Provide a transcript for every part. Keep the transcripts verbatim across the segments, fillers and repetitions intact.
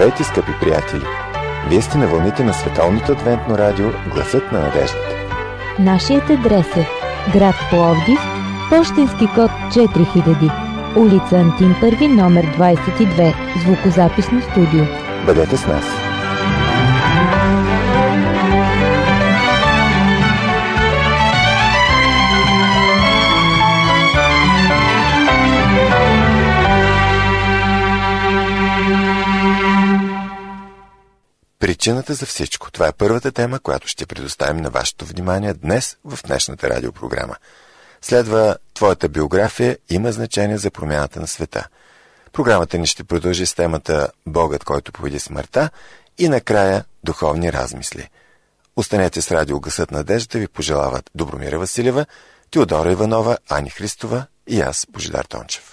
Здравейте, скъпи приятели! Вие сте на вълните на Световното адвентно радио Гласът на надеждата. Нашият адрес е град Пловдив, пощенски код четири хиляди, улица Антим първи, номер двадесет и две, звукозаписно студио. Бъдете с нас! Причината за всичко. Това е първата тема, която ще предоставим на вашето внимание днес в днешната радиопрограма. Следва твоята биография има значение за промяната на света. Програмата ни ще продължи с темата Богът, който победи смъртта и накрая духовни размисли. Останете с радио Гласът на надеждата, ви пожелават Добромира Василева, Теодора Иванова, Ани Христова и аз, Божидар Тончев.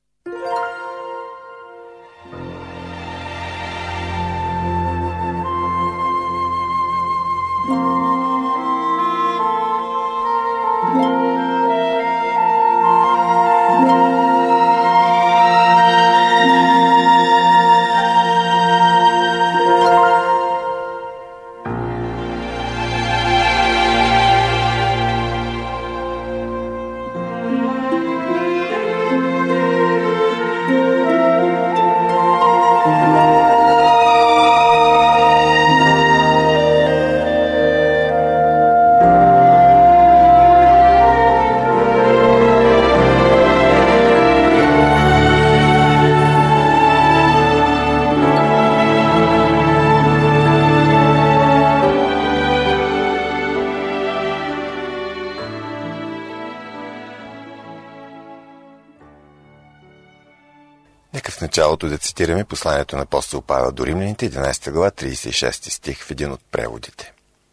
В началото да цитираме посланието на апостол Павел до Римляните, единадесета глава, тридесет и шести стих в един от преводите.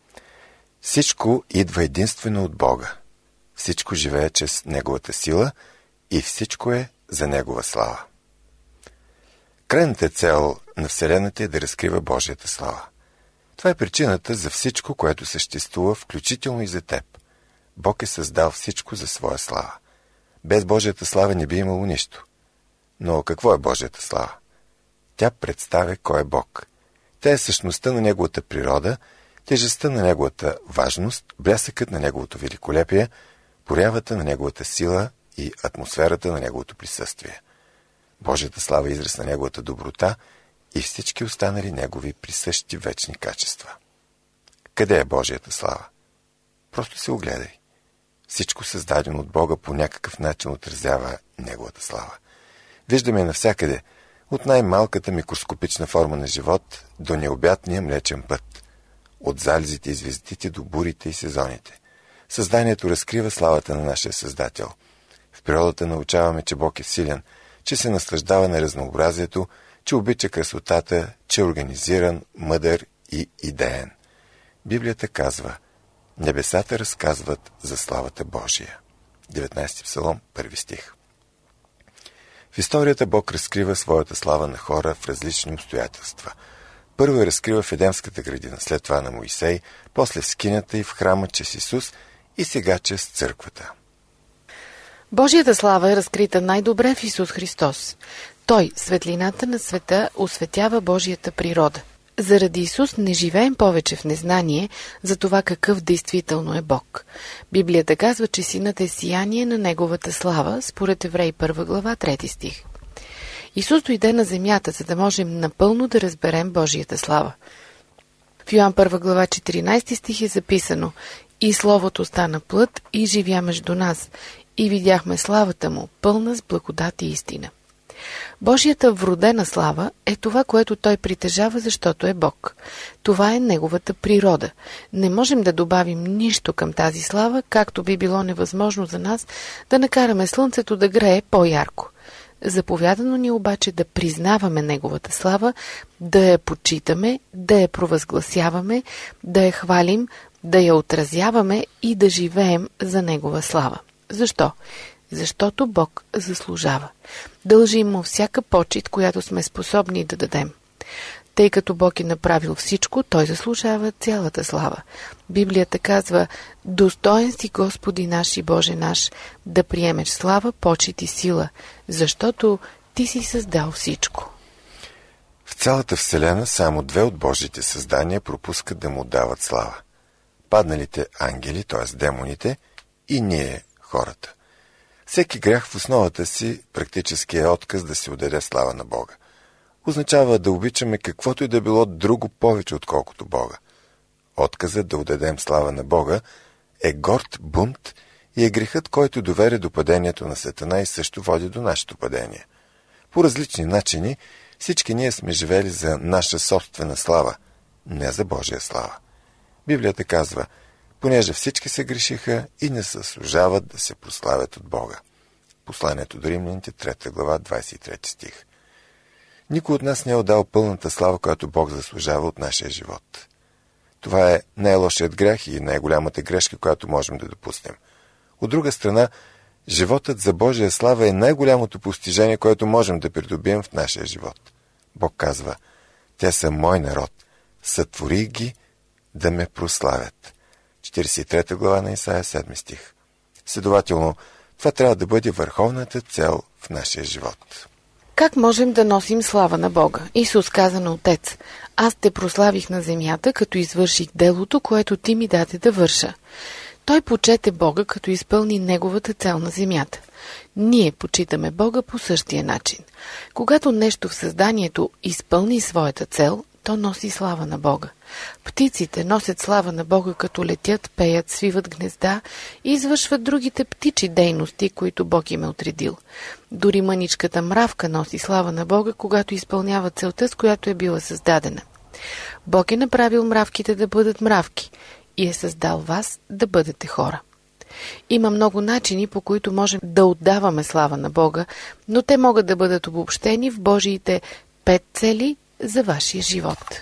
Всичко идва единствено от Бога. Всичко живее чрез Неговата сила и всичко е за Негова слава. Крайната цел на Вселената е да разкрива Божията слава. Това е причината за всичко, което съществува, включително и за теб. Бог е създал всичко за своя слава. Без Божията слава не би имало нищо. Но какво е Божията слава? Тя представя кой е Бог. Тя е същността на Неговата природа, тежестта на Неговата важност, блясъкът на Неговото великолепие, порявата на Неговата сила и атмосферата на Неговото присъствие. Божията слава е израз на Неговата доброта и всички останали Негови присъщи вечни качества. Къде е Божията слава? Просто се огледай. Всичко създадено от Бога по някакъв начин отразява Неговата слава. Виждаме навсякъде, от най-малката микроскопична форма на живот до необятния млечен път, от залезите и звездите до бурите и сезоните. Създанието разкрива славата на нашия Създател. В природата научаваме, че Бог е силен, че се наслаждава на разнообразието, че обича красотата, че е организиран, мъдър и идеен. Библията казва: небесата разказват за славата Божия. деветнадесети псалом, първи стих. В историята Бог разкрива своята слава на хора в различни обстоятелства. Първо я разкрива в Едемската градина, след това на Моисей, после в скинята и в храма чрез Исус и сега чрез църквата. Божията слава е разкрита най-добре в Исус Христос. Той, светлината на света, осветява Божията природа. Заради Исус не живеем повече в незнание за това какъв действително е Бог. Библията казва, че Синът е сияние на Неговата слава, според Евреи първа глава, трети стих. Исус дойде на земята, за да можем напълно да разберем Божията слава. В Йоан първа глава, четиринадесети стих е записано: и Словото стана плът и живя между нас, и видяхме славата му, пълна с благодат и истина. Божията вродена слава е това, което Той притежава, защото е Бог. Това е Неговата природа. Не можем да добавим нищо към тази слава, както би било невъзможно за нас да накараме слънцето да грее по-ярко. Заповядано ни обаче да признаваме Неговата слава, да я почитаме, да я провъзгласяваме, да я хвалим, да я отразяваме и да живеем за Негова слава. Защо? Защото Бог заслужава. Дължим му всяка почит, която сме способни да дадем. Тъй като Бог е направил всичко, Той заслужава цялата слава. Библията казва: достоен си, Господи наш и Боже наш, да приемеш слава, почит и сила, защото Ти си създал всичко. В В цялата Вселена само две от Божиите създания пропускат да му дават слава. Падналите ангели, т.е. демоните, и ние, хората. Всеки грях в основата си практически е отказ да си отдаде слава на Бога. Означава да обичаме каквото и да било друго повече, отколкото Бога. Отказът да отдадем слава на Бога е горд бунт и е грехът, който доведе до падението на Сатана и също води до нашето падение. По различни начини всички ние сме живели за наша собствена слава, не за Божия слава. Библията казва, понеже всички се грешиха и не заслужават да се прославят от Бога. Посланието до Римляните, трета глава, двадесет и трети стих. Никой от нас не е отдал пълната слава, която Бог заслужава от нашия живот. Това е най-лошият грях и най-голямата грешка, която можем да допуснем. От друга страна, животът за Божия слава е най-голямото постижение, което можем да придобием в нашия живот. Бог казва, те са мой народ, сътвори ги да ме прославят. четиридесет и трета глава на Исаия, седми стих. Следователно, това трябва да бъде върховната цел в нашия живот. Как можем да носим слава на Бога? Исус каза на Отец, аз те прославих на земята, като извърших делото, което ти ми даде да върша. Той почете Бога, като изпълни неговата цел на земята. Ние почитаме Бога по същия начин. Когато нещо в създанието изпълни своята цел, то носи слава на Бога. Птиците носят слава на Бога, като летят, пеят, свиват гнезда и извършват другите птичи дейности, които Бог им е отредил. Дори мъничката мравка носи слава на Бога, когато изпълнява целта, с която е била създадена. Бог е направил мравките да бъдат мравки и е създал вас да бъдете хора. Има много начини, по които можем да отдаваме слава на Бога, но те могат да бъдат обобщени в Божиите пет цели за вашия живот.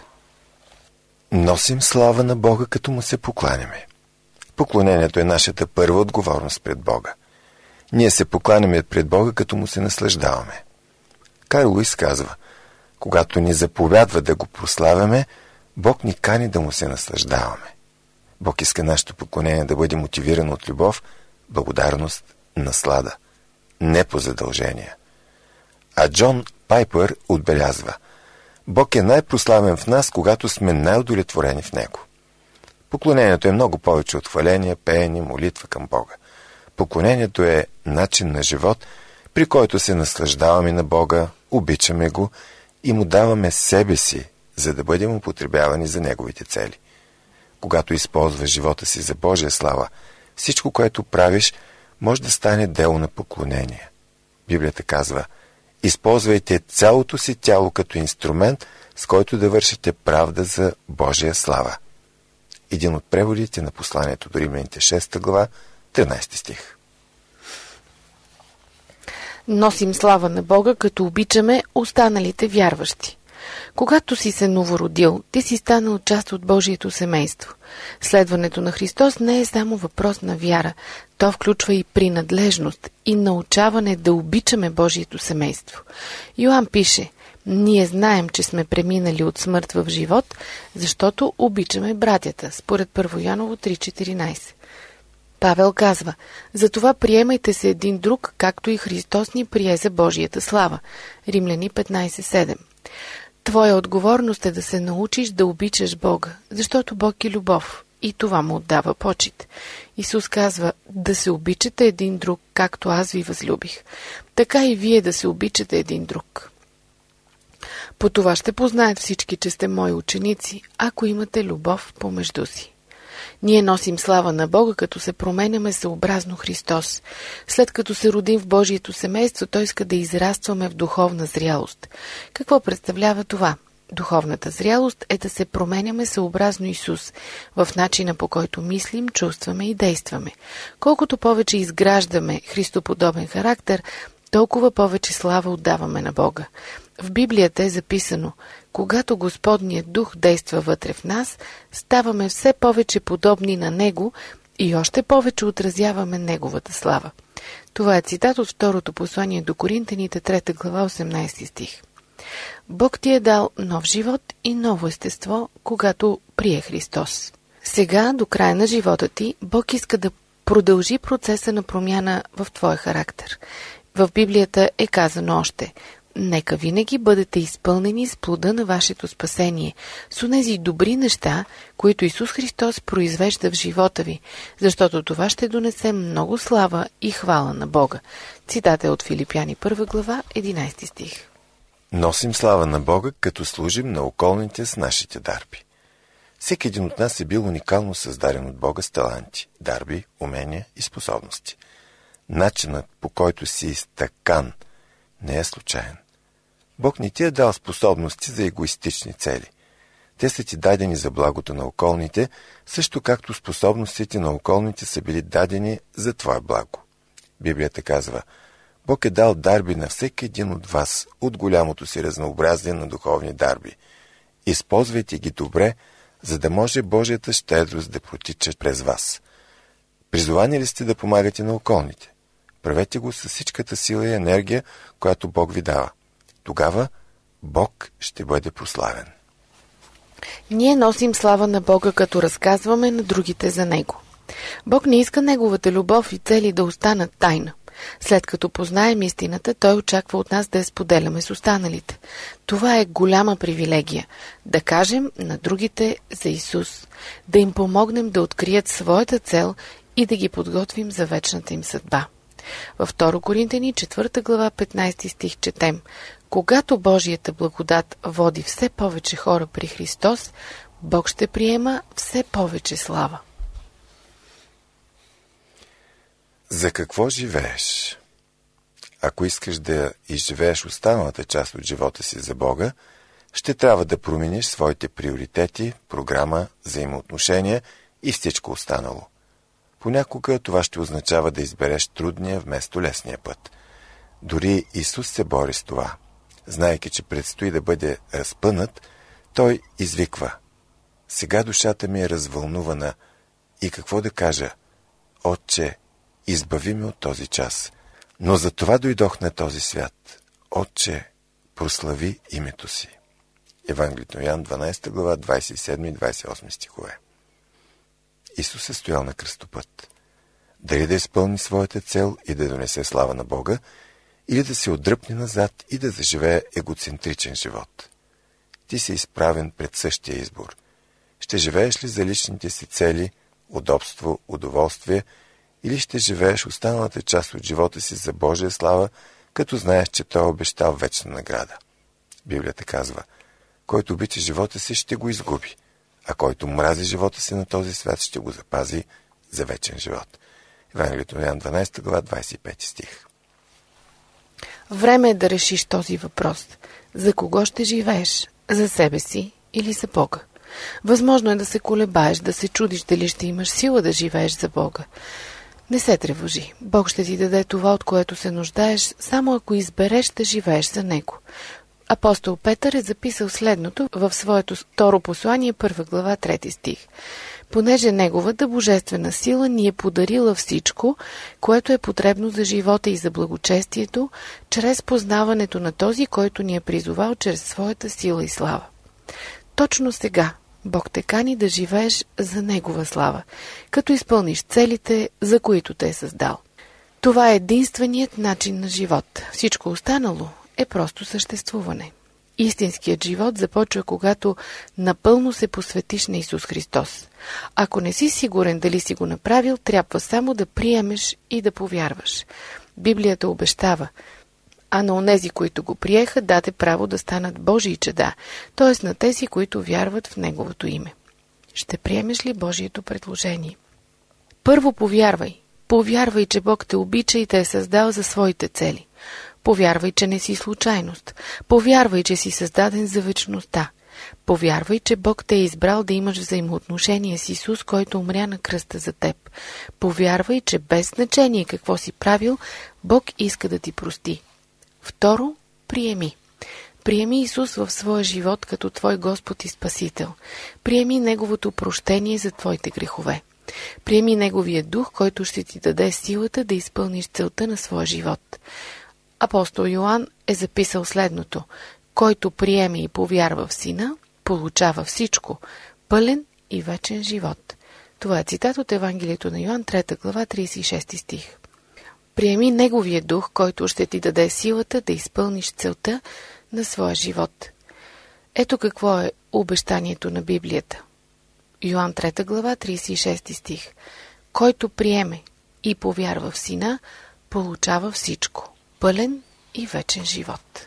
Носим слава на Бога, като му се покланяме. Поклонението е нашата първа отговорност пред Бога. Ние се покланяме пред Бога, като му се наслаждаваме. Карл Луис казва, когато ни заповядва да го прославяме, Бог ни кани да му се наслаждаваме. Бог иска нашето поклонение да бъде мотивирано от любов, благодарност, наслада, не по задължение. А Джон Пайпър отбелязва, Бог е най-прославен в нас, когато сме най-удовлетворени в Него. Поклонението е много повече от хваление, пеене, молитва към Бога. Поклонението е начин на живот, при който се наслаждаваме на Бога, обичаме Го и Му даваме себе си, за да бъдем употребявани за Неговите цели. Когато използваш живота си за Божия слава, всичко, което правиш, може да стане дело на поклонение. Библията казва, използвайте цялото си тяло като инструмент, с който да вършите правда за Божия слава. Един от преводите на посланието до Римляните, шеста глава, тринадесети стих. Носим слава на Бога, като обичаме останалите вярващи. Когато си се новородил, ти си станал част от Божието семейство. Следването на Христос не е само въпрос на вяра, то включва и принадлежност и научаване да обичаме Божието семейство. Йоан пише, ние знаем, че сме преминали от смърт в живот, защото обичаме братята, според Първо Йоаново три четиринадесет. Павел казва, затова приемайте се един друг, както и Христос ни прие за Божията слава. Римляни петнадесет седем. Твоя отговорност е да се научиш да обичаш Бога, защото Бог е любов и това му отдава почит. Исус казва, да се обичате един друг, както аз ви възлюбих. Така и вие да се обичате един друг. По това ще познаят всички, че сте мои ученици, ако имате любов помежду си. Ние носим слава на Бога, като се променяме съобразно Христос. След като се родим в Божието семейство, Той иска да израстваме в духовна зрялост. Какво представлява това? Духовната зрялост е да се променяме съобразно Исус, в начина по който мислим, чувстваме и действаме. Колкото повече изграждаме Христоподобен характер, толкова повече слава отдаваме на Бога. В Библията е записано, когато Господният дух действа вътре в нас, ставаме все повече подобни на Него и още повече отразяваме Неговата слава. Това е цитат от второто послание до Коринтяните, трета глава, осемнадесети стих. Бог ти е дал нов живот и ново естество, когато прие Христос. Сега, до края на живота ти, Бог иска да продължи процеса на промяна в твоя характер. В Библията е казано още: Нека винаги бъдете изпълнени с плода на вашето спасение, с онези добри неща, които Исус Христос произвежда в живота ви, защото това ще донесе много слава и хвала на Бога. Цитата е от Филипяни първа глава, единайсети стих. Носим слава на Бога, като служим на околните с нашите дарби. Всеки един от нас е бил уникално създаден от Бога с таланти, дарби, умения и способности. Начинът, по който си изтъкан, не е случайен. Бог не ти е дал способности за егоистични цели. Те са ти дадени за благото на околните, също както способностите на околните са били дадени за твое благо. Библията казва: Бог е дал дарби на всеки един от вас от голямото си разнообразие на духовни дарби. Използвайте ги добре, за да може Божията щедрост да протича през вас. Призовани ли сте да помагате на околните? Правете го с всичката сила и енергия, която Бог ви дава. Тогава Бог ще бъде прославен. Ние носим слава на Бога, като разказваме на другите за Него. Бог не иска Неговата любов и цели да останат тайна. След като познаем истината, Той очаква от нас да я споделяме с останалите. Това е голяма привилегия – да кажем на другите за Исус, да им помогнем да открият своята цел и да ги подготвим за вечната им съдба. Във втора Коринтяни, четвърта глава, петнайсети стих четем: Когато Божията благодат води все повече хора при Христос, Бог ще приема все повече слава. За какво живееш? Ако искаш да изживееш останалата част от живота си за Бога, ще трябва да промениш своите приоритети, програма, взаимоотношения и всичко останало. Понякога това ще означава да избереш трудния вместо лесния път. Дори Исус се бори с това. Знайки, че предстои да бъде разпънат, Той извиква: Сега душата ми е развълнувана и какво да кажа? Отче, избави ме от този час. Но за това дойдох на този свят. Отче, прослави името си. Евангелието на Йоан, дванайсета глава, двайсет и седми и двайсет и осми стихове. Исус е стоял на кръстопът. Дали да изпълни своята цел и да донесе слава на Бога, или да се отдръпне назад и да заживее егоцентричен живот. Ти си изправен пред същия избор. Ще живееш ли за личните си цели, удобство, удоволствие, или ще живееш останалата част от живота си за Божия слава, като знаеш, че Той е обещал вечна награда? Библията казва: Който обича живота си, ще го изгуби, а който мрази живота си на този свят, ще го запази за вечен живот. Евангелието на Йоан, дванайсета глава, двайсет и пети стих. Време е да решиш този въпрос. За кого ще живееш? За себе си или за Бога? Възможно е да се колебаеш, да се чудиш дали ще имаш сила да живееш за Бога. Не се тревожи. Бог ще ти даде това, от което се нуждаеш, само ако избереш да живееш за Него. Апостол Петър е записал следното в своето второ послание, първа глава, трети стих. Понеже Неговата божествена сила ни е подарила всичко, което е потребно за живота и за благочестието, чрез познаването на този, който ни е призовал чрез своята сила и слава. Точно сега Бог те кани да живееш за Негова слава, като изпълниш целите, за които те е създал. Това е единственият начин на живот. Всичко останало е просто съществуване. Истинският живот започва, когато напълно се посветиш на Исус Христос. Ако не си сигурен дали си го направил, трябва само да приемеш и да повярваш. Библията обещава: а на онези, които го приеха, даде право да станат Божии чеда, т.е. на тези, които вярват в Неговото име. Ще приемеш ли Божието предложение? Първо повярвай. Повярвай, че Бог те обича и те е създал за своите цели. Повярвай, че не си случайност. Повярвай, че си създаден за вечността. Повярвай, че Бог те е избрал да имаш взаимоотношения с Исус, който умря на кръста за теб. Повярвай, че без значение какво си правил, Бог иска да ти прости. Второ, приеми. Приеми Исус в своя живот като твой Господ и Спасител. Приеми Неговото прощение за твоите грехове. Приеми Неговия дух, който ще ти даде силата да изпълниш целта на своя живот. Апостол Йоан е записал следното: който приеме и повярва в Сина, получава всичко, пълен и вечен живот. Това е цитат от Евангелието на Йоан, трета глава, трийсет и шести стих. Приеми Неговия дух, който ще ти даде силата да изпълниш целта на своя живот. Ето какво е обещанието на Библията. Йоан трета глава, тридесет и шести стих. Който приеме и повярва в Сина, получава всичко. Пълен и вечен живот.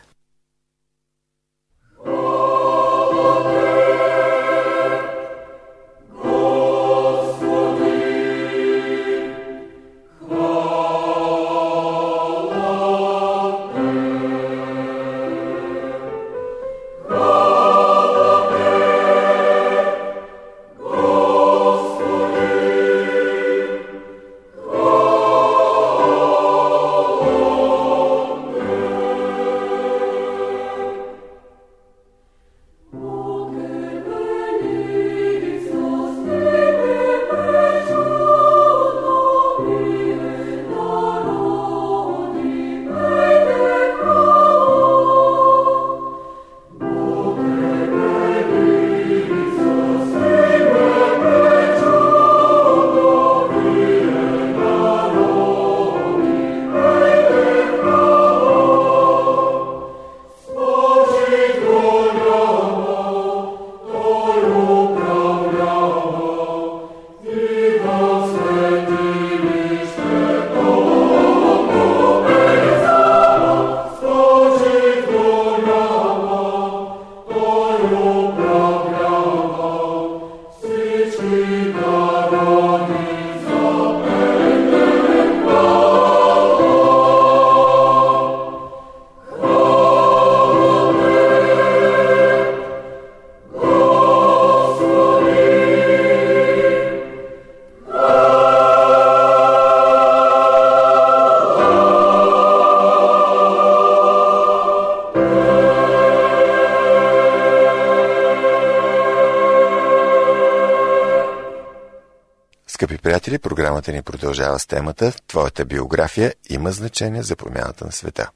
Скъпи приятели, програмата ни продължава с темата «Твоята биография има значение за промяната на света».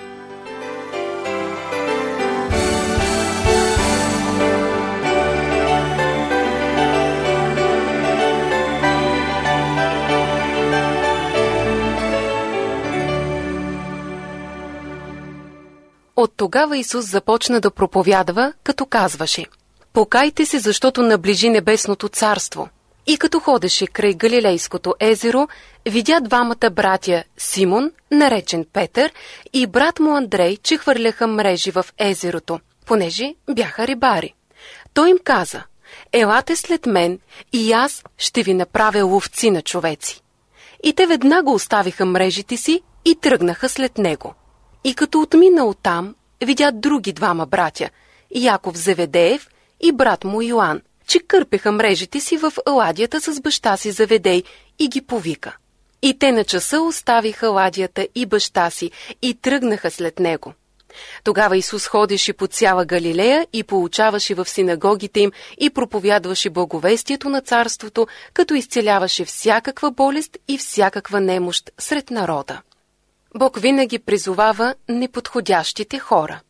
От тогава Исус започна да проповядва, като казваше: «Покайте се, защото наближи небесното царство». И като ходеше край Галилейското езеро, видя двамата братя Симон, наречен Петър, и брат му Андрей, че хвърляха мрежи в езерото, понеже бяха рибари. Той им каза: «Елате след мен и аз ще ви направя ловци на човеци». И те веднага оставиха мрежите си и тръгнаха след него. И като отмина оттам, видя други двама братя, Яков Зеведеев и брат му Йоан, че кърпеха мрежите си в ладията с баща си Заведей, и ги повика. И те на часа оставиха ладията и баща си и тръгнаха след него. Тогава Исус ходеше по цяла Галилея и поучаваше в синагогите им и проповядваше благовестието на царството, като изцеляваше всякаква болест и всякаква немощ сред народа. Бог винаги призовава неподходящите хора.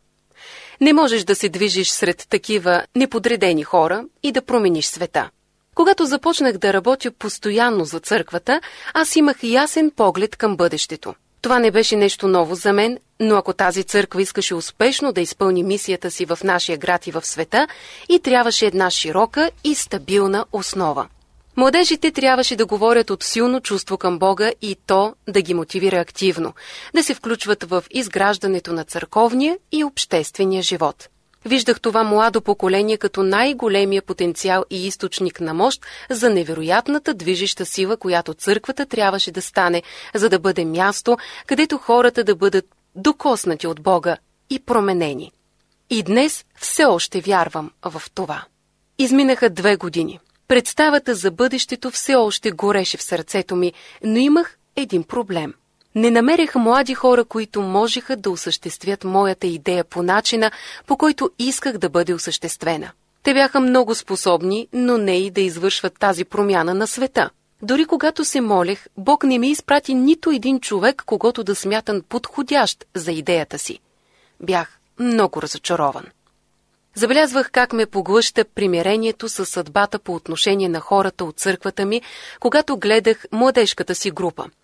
Не можеш да се движиш сред такива неподредени хора и да промениш света. Когато започнах да работя постоянно за църквата, аз имах ясен поглед към бъдещето. Това не беше нещо ново за мен, но ако тази църква искаше успешно да изпълни мисията си в нашия град и в света, и трябваше една широка и стабилна основа. Младежите трябваше да говорят от силно чувство към Бога и то да ги мотивира активно, да се включват в изграждането на църковния и обществения живот. Виждах това младо поколение като най-големия потенциал и източник на мощ за невероятната движеща сила, която църквата трябваше да стане, за да бъде място, където хората да бъдат докоснати от Бога и променени. И днес все още вярвам в това. Изминаха две години. Представата за бъдещето все още гореше в сърцето ми, но имах един проблем. Не намерях млади хора, които можеха да осъществят моята идея по начина, по който исках да бъде осъществена. Те бяха много способни, но не и да извършват тази промяна на света. Дори когато се молех, Бог не ми изпрати нито един човек, когото да смятам подходящ за идеята си. Бях много разочарован. Забелязвах как ме поглъща примирението със съдбата по отношение на хората от църквата ми, когато гледах младежката си група.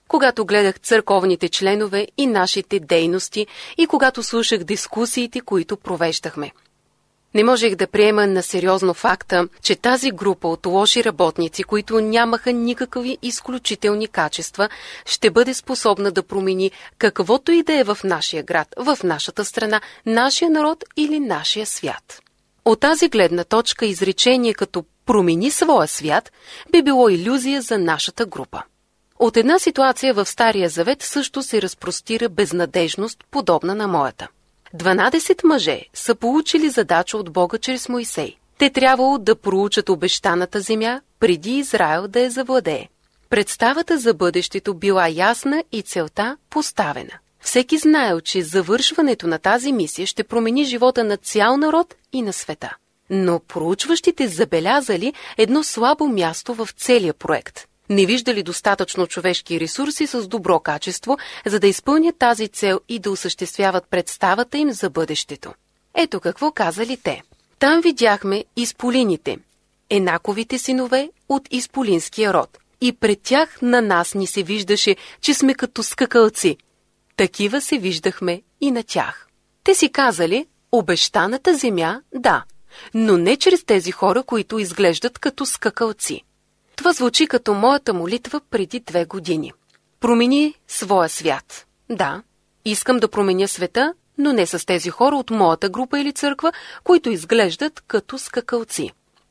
когато гледах църковните членове и нашите дейности и когато слушах дискусиите, които провеждахме. Не можех да приема на сериозно факта, че тази група от лоши работници, които нямаха никакви изключителни качества, ще бъде способна да промени каквото и да е в нашия град, в нашата страна, нашия народ или нашия свят. От тази гледна точка изречение като «промени своя свят» би било илюзия за нашата група. От една ситуация в Стария Завет също се разпростира безнадежност, подобна на моята. Дванадесет мъже са получили задача от Бога чрез Мойсей. Те трябвало да проучат обещаната земя, преди Израел да я завладее. Представата за бъдещето била ясна и целта поставена. Всеки знаел, че завършването на тази мисия ще промени живота на цял народ и на света. Но проучващите забелязали едно слабо място в целия проект. Не виждали достатъчно човешки ресурси с добро качество, за да изпълнят тази цел и да осъществяват представата им за бъдещето. Ето какво казали те. Там видяхме изполините, Енаковите синове от изполинския род. И пред тях на нас ни се виждаше, че сме като скакалци. Такива се виждахме и на тях. Те си казали, обещаната земя, да, но не чрез тези хора, които изглеждат като скакалци. Това звучи като моята молитва преди две години. Промени своя свят. Да, искам да променя света, но не с тези хора от моята група или църква, които изглеждат като скакалци.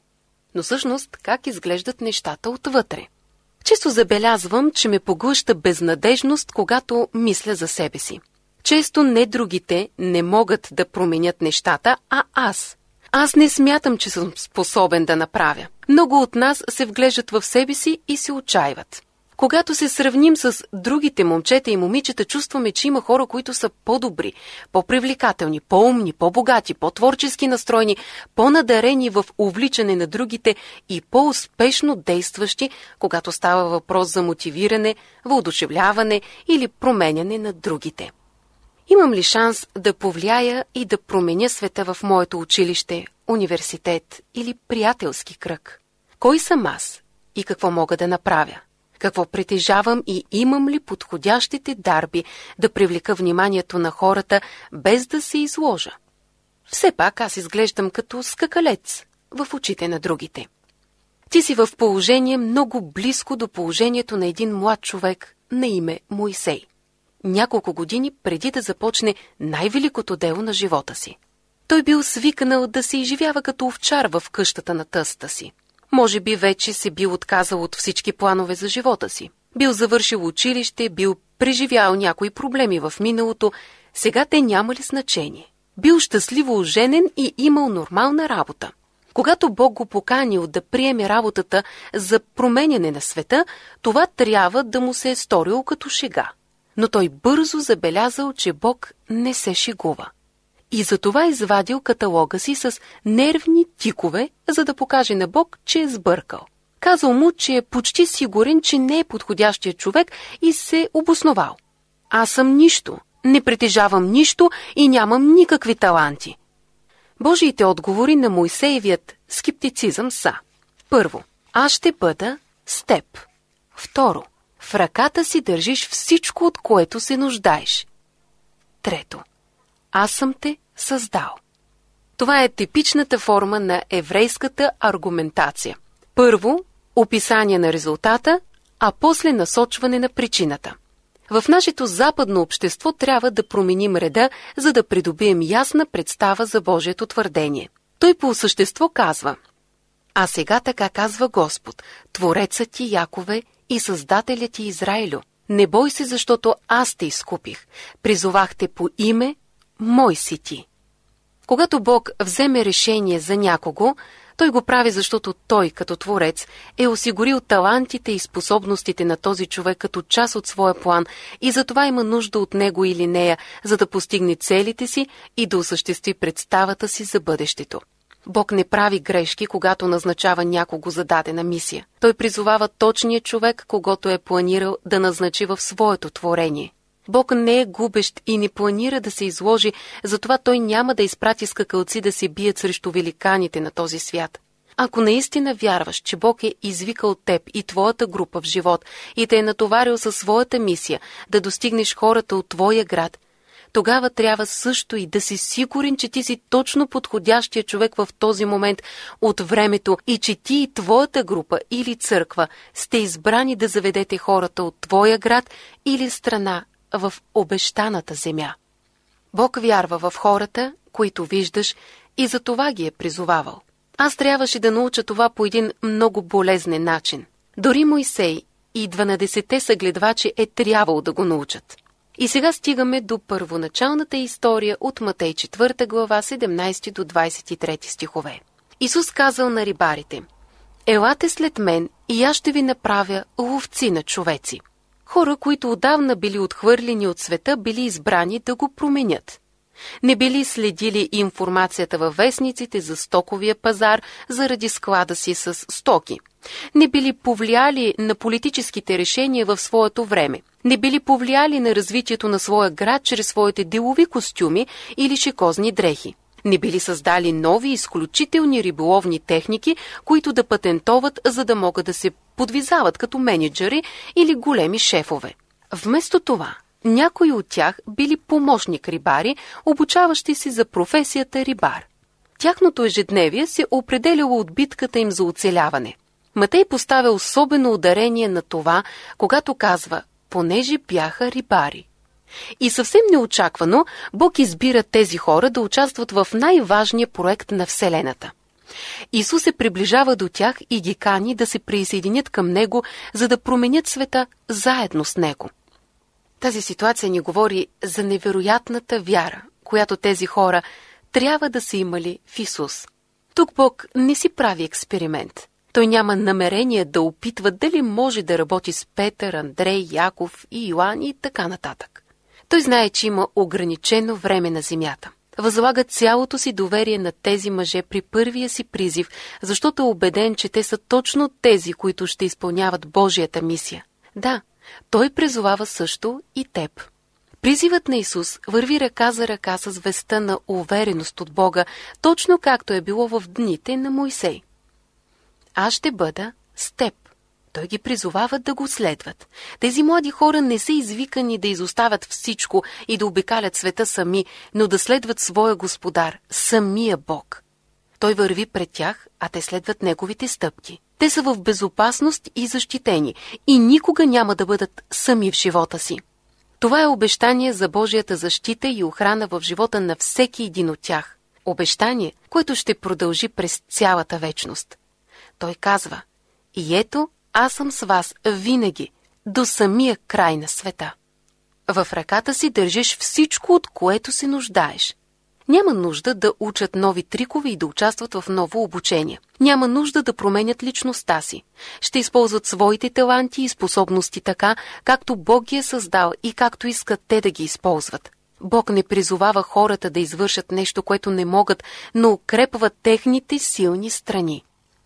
Но всъщност как изглеждат нещата отвътре? Често забелязвам, че ме поглъща безнадежност, когато мисля за себе си. Често не другите не могат да променят нещата, а аз. Аз не смятам, че съм способен да направя. Много от нас се вглеждат в себе си и се отчаиват. Когато се сравним с другите момчета и момичета, чувстваме, че има хора, които са по-добри, по-привлекателни, по-умни, по-богати, по-творчески настроени, по-надарени в увличане на другите и по-успешно действащи, когато става въпрос за мотивиране, въодушевляване или променяне на другите. Имам ли шанс да повлияя и да променя света в моето училище, университет или приятелски кръг? Кой съм аз и какво мога да направя? Какво притежавам и имам ли подходящите дарби да привлека вниманието на хората, без да се изложа? Все пак аз изглеждам като скакалец в очите на другите. Ти си в положение много близко до положението на един млад човек на име Мойсей. Няколко години преди да започне най-великото дело на живота си. Той бил свикнал да се изживява като овчар в къщата на тъста си. Може би вече се бил отказал от всички планове за живота си. Бил завършил училище, бил преживял някои проблеми в миналото, сега те нямали значение. Бил щастливо оженен и имал нормална работа. Когато Бог го поканил да приеме работата за променяне на света, това трябва да му се е сторило като шега. Но той бързо забелязал, че Бог не се шегува. И затова извадил каталога си с нервни тикове, за да покаже на Бог, че е сбъркал. Казал му, че е почти сигурен, че не е подходящия човек и се обосновал. Аз съм нищо, не притежавам нищо и нямам никакви таланти. Божиите отговори на Мойсеевият скептицизъм са: първо, аз ще бъда с теб. Второ, в ръката си държиш всичко, от което се нуждаеш. Трето, аз съм те създал. Това е типичната форма на еврейската аргументация. Първо, описание на резултата, а после насочване на причината. В нашето западно общество трябва да променим реда, за да придобием ясна представа за Божието твърдение. Той по същество казва: а сега така казва Господ, Творецът ти Якове и Създателят ти Израилю. Не бой се, защото аз те изкупих. Призовах те по име, мой си ти. Когато Бог вземе решение за някого, той го прави, защото той, като Творец, е осигурил талантите и способностите на този човек като част от своя план и затова има нужда от него или нея, за да постигне целите си и да осъществи представата си за бъдещето. Бог не прави грешки, когато назначава някого за дадена мисия. Той призовава точния човек, когото е планирал да назначи в своето творение. Бог не е губещ и не планира да се изложи, затова той няма да изпрати скакалци да се бият срещу великаните на този свят. Ако наистина вярваш, че Бог е извикал теб и твоята група в живот и те е натоварил със своята мисия да достигнеш хората от твоя град, тогава трябва също и да си сигурен, че ти си точно подходящия човек в този момент от времето и че ти и твоята група или църква сте избрани да заведете хората от твоя град или страна в обещаната земя. Бог вярва в хората, които виждаш, и за това ги е призовавал. Аз трябваше да науча това по един много болезнен начин. Дори Мойсей и дванадесетте съгледвачи е трябвало да го научат. И сега стигаме до първоначалната история от Матей четвърта глава, седемнадесети до двадесет и трети стихове. Исус казал на рибарите: „Елате след мен и аз ще ви направя ловци на човеци“. Хора, които отдавна били отхвърлени от света, били избрани да го променят. Не били следили информацията във вестниците за стоковия пазар заради склада си с стоки. Не били повлияли на политическите решения в своето време. Не били повлияли на развитието на своя град чрез своите делови костюми или шикозни дрехи. Не били създали нови изключителни риболовни техники, които да патентоват, за да могат да се подвизават като мениджъри или големи шефове. Вместо това, някои от тях били помощник рибари, обучаващи се за професията рибар. Тяхното ежедневие се определяло от битката им за оцеляване. Матей поставя особено ударение на това, когато казва „понеже бяха рибари“. И съвсем неочаквано Бог избира тези хора да участват в най-важния проект на Вселената. Исус се приближава до тях и ги кани да се присъединят към Него, за да променят света заедно с Него. Тази ситуация ни говори за невероятната вяра, която тези хора трябва да са имали в Исус. Тук Бог не си прави експеримент. Той няма намерение да опитва дали може да работи с Петър, Андрей, Яков и Йоан и така нататък. Той знае, че има ограничено време на земята. Възлага цялото си доверие на тези мъже при първия си призив, защото е убеден, че те са точно тези, които ще изпълняват Божията мисия. Да, той призовава също и теб. Призивът на Исус върви ръка за ръка с вестта на увереност от Бога, точно както е било в дните на Мойсей. Аз ще бъда с теб. Той ги призовава да го следват. Тези млади хора не са извикани да изоставят всичко и да обикалят света сами, но да следват своя Господар, самия Бог. Той върви пред тях, а те следват неговите стъпки. Те са в безопасност и защитени и никога няма да бъдат сами в живота си. Това е обещание за Божията защита и охрана в живота на всеки един от тях. Обещание, което ще продължи през цялата вечност. Той казва: „И ето, аз съм с вас винаги, до самия край на света“. В ръката си държиш всичко, от което се нуждаеш. Няма нужда да учат нови трикове и да участват в ново обучение. Няма нужда да променят личността си. Ще използват своите таланти и способности така, както Бог ги е създал и както искат те да ги използват. Бог не призовава хората да извършат нещо, което не могат, но укрепва техните силни страни.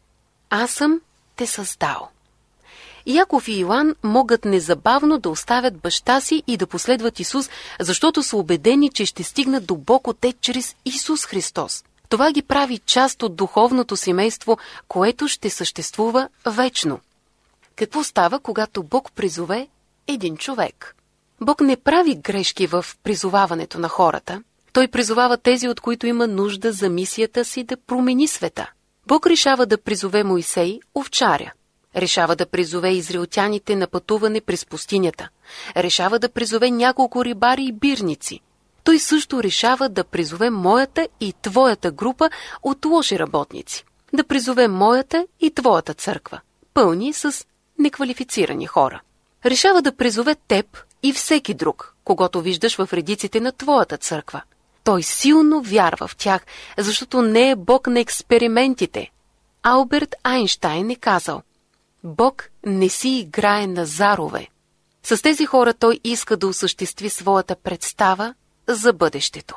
Аз съм те създал. Яков и Йоан могат незабавно да оставят баща си и да последват Исус, защото са убедени, че ще стигнат до Бог Отец чрез Исус Христос. Това ги прави част от духовното семейство, което ще съществува вечно. Какво става, когато Бог призове един човек? Бог не прави грешки в призоваването на хората. Той призовава тези, от които има нужда за мисията си да промени света. Бог решава да призове Мойсей, овчаря. Решава да призове израелтяните на пътуване през пустинята. Решава да призове няколко рибари и бирници. Той също решава да призове моята и твоята група от лоши работници. Да призове моята и твоята църква, пълни с неквалифицирани хора. Решава да призове теб и всеки друг, когато виждаш в редиците на твоята църква. Той силно вярва в тях, защото не е Бог на експериментите. Алберт Айнщайн е казал: „Бог не си играе на зарове“. С тези хора той иска да осъществи своята представа за бъдещето.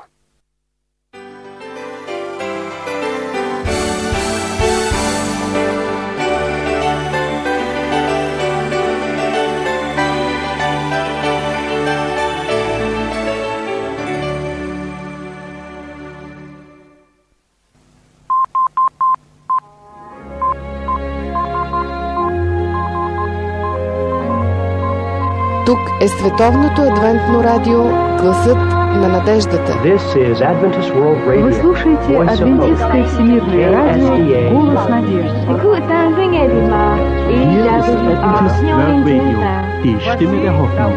Тук е Световното адвентно радио Гласът на надеждата. Вы слушаете Адвентистское всемирное радио Голос надежды. Die Stimme der Hoffnung.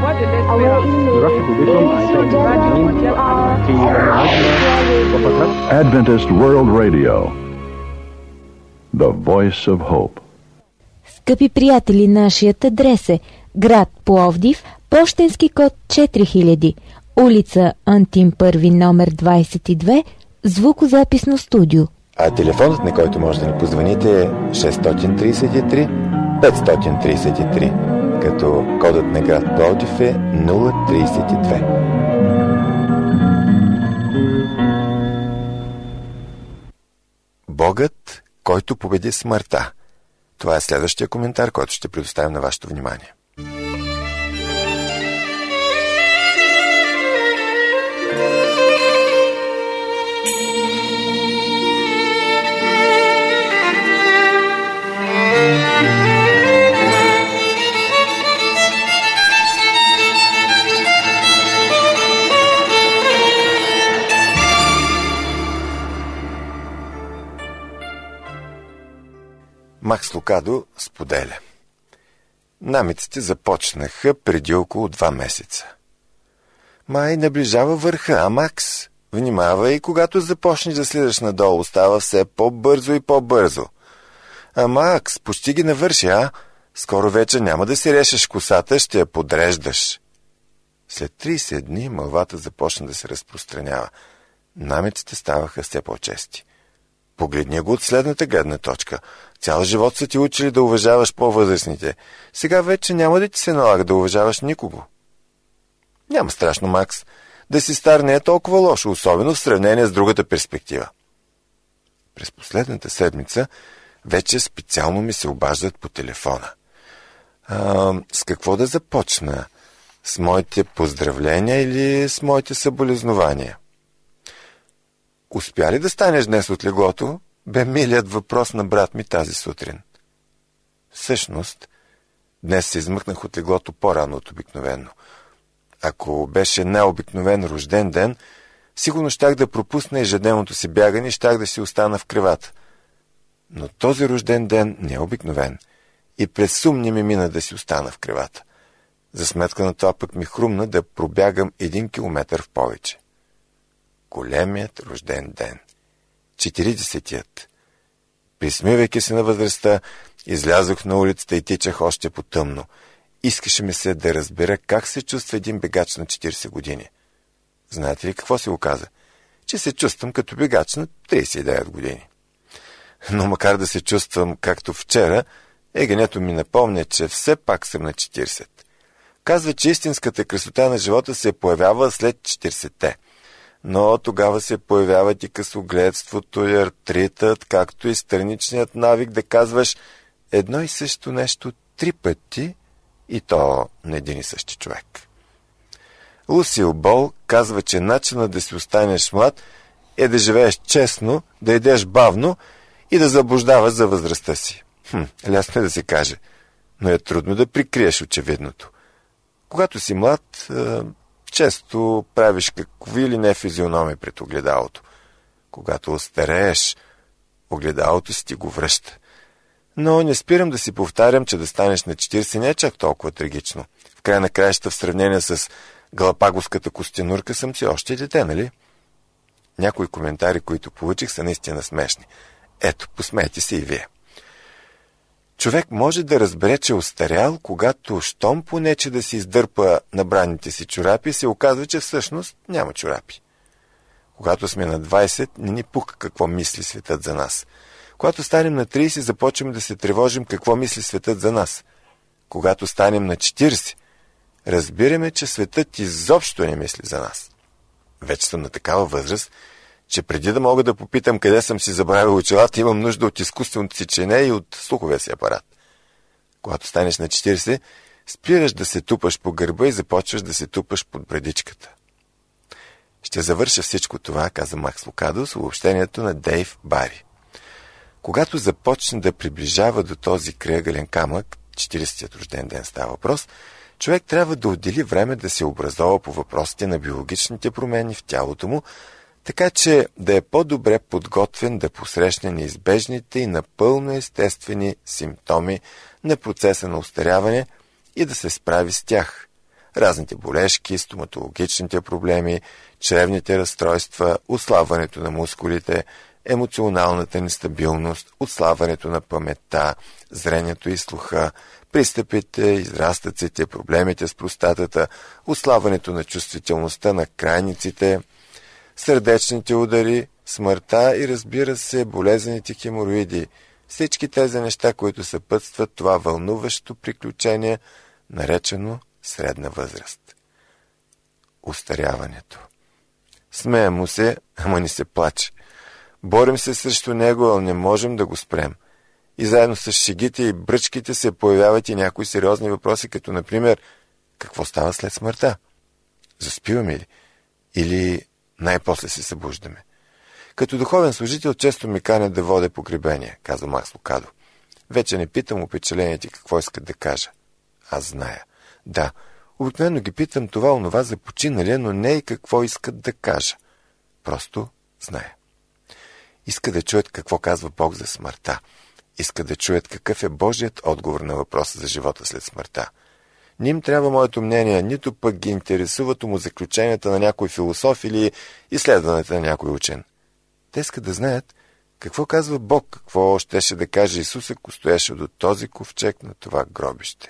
Adventist World Radio. The Voice of Hope. Скъпи приятели, нашият адрес е град Пловдив, пощенски код четири хиляди, улица Антим първи, номер двадесет и две, звукозаписно студио. А телефонът, на който може да ни позвоните, е шест три три пет три три, като кодът на град Пловдив е нула тридесет и две. Богът, който победи смъртта. Това е следващия коментар, който ще предоставим на вашето внимание. Макс Лукадо споделя: намеците започнаха преди около два месеца. Май наближава върха, а Макс, внимавай, когато започнеш да слизаш надолу, става все по-бързо и по-бързо. А Макс, почти ги навърши, а? Скоро вече няма да си решеш косата, ще я подреждаш. След тридесет дни мълвата започна да се разпространява. Намеците ставаха все по-чести. Погледни го от следната гледна точка. Цял живот са ти учили да уважаваш по-възрастните. Сега вече няма да ти се налага да уважаваш никого. Няма страшно, Макс. Да си стар не е толкова лошо, особено в сравнение с другата перспектива. През последната седмица вече специално ми се обаждат по телефона. А, с какво да започна? С моите поздравления или с моите съболезнования? Успя ли да станеш днес от леглото? Бе милият въпрос на брат ми тази сутрин. Всъщност, днес се измъкнах от леглото по-рано от обикновено. Ако беше необикновен рожден ден, сигурно щях да пропусна ежедневното си бягане и щях да си остана в кревата. Но този рожден ден не е обикновен и през сумни ми мина да си остана в кревата. За сметка на това пък ми хрумна да пробягам един километър в повече. Големият рожден ден. четиридесетият. Присмивайки се на възрастта, излязох на улицата и тичах още по-тъмно. Искаше ми се да разбера как се чувства един бегач на четиридесет години. Знаете ли какво се оказа? Че се чувствам като бегач на тридесет и девет години. Но макар да се чувствам както вчера, егенето ми напомня, че все пак съм на четиридесет. Казва, че истинската красота на живота се появява след четиридесетте. Но тогава се появяват и късогледството, и артритът, както и страничният навик да казваш едно и също нещо три пъти, и то на един и същи човек. Лусил Бол казва, че начинът да си останеш млад е да живееш честно, да едеш бавно и да заблуждаваш за възрастта си. Хм, лесно е да се каже, но е трудно да прикриеш очевидното. Когато си млад, често правиш какви или не физиономи пред огледалото. Когато остарееш, огледалото си ти го връща. Но не спирам да си повтарям, че да станеш на четиридесет не е чак толкова трагично. В края на краища, в сравнение с галапагоската костенурка, съм си още дете, нали? Някои коментари, които получих, са наистина смешни. Ето, посмейте се и вие. Човек може да разбере, че е остарял, когато щом понече да си издърпа набраните си чорапи, се оказва, че всъщност няма чорапи. Когато сме на двадесет, не ни пука какво мисли светът за нас. Когато станем на тридесет, започваме да се тревожим какво мисли светът за нас. Когато станем на четиридесет, разбираме, че светът изобщо не мисли за нас. Вече съм на такава възраст, че преди да мога да попитам къде съм си забравил очилата, имам нужда от изкуственото си чене и от слуховия си апарат. Когато станеш на четиридесет, спираш да се тупаш по гърба и започваш да се тупаш под брадичката. Ще завърша всичко това, каза Макс Лукадо, с обобщението на Дейв Бари. Когато започне да приближава до този крайъгълен камък, четиридесетият рожден ден става въпрос, човек трябва да отдели време да се образова по въпросите на биологичните промени в тялото му, така че да е по-добре подготвен да посрещне неизбежните и напълно естествени симптоми на процеса на остаряване и да се справи с тях. Разните болешки, стоматологичните проблеми, чревните разстройства, отслабването на мускулите, емоционалната нестабилност, отслабването на паметта, зрението и слуха, пристъпите, израстъците, проблемите с простатата, отслабването на чувствителността на крайниците, сърдечните удари, смъртта и, разбира се, болезнените хемороиди. Всички тези неща, които съпътстват това вълнуващо приключение, наречено средна възраст. Остаряването. Смея му се, ама ни се плаче. Борим се срещу него, а не можем да го спрем. И заедно с шегите и бръчките се появяват и някои сериозни въпроси, като например, какво става след смъртта? Заспиваме ли? Или най-после се събуждаме? Като духовен служител често ми канят да водя погребение, казва Макс Лукадо. Вече не питам опечалените какво искат да кажа. Аз зная. Да, обикновено ги питам това, онова за починалия, но не и какво искат да кажа. Просто зная. Иска да чуят какво казва Бог за смъртта. Иска да чуят какъв е Божият отговор на въпроса за живота след смъртта. Не им трябва моето мнение, нито пък ги интересуват умозаключенията на някой философ или изследването на някой учен. Те искат да знаят какво казва Бог, какво щеше да каже Исус, ако стоеше до този ковчег на това гробище.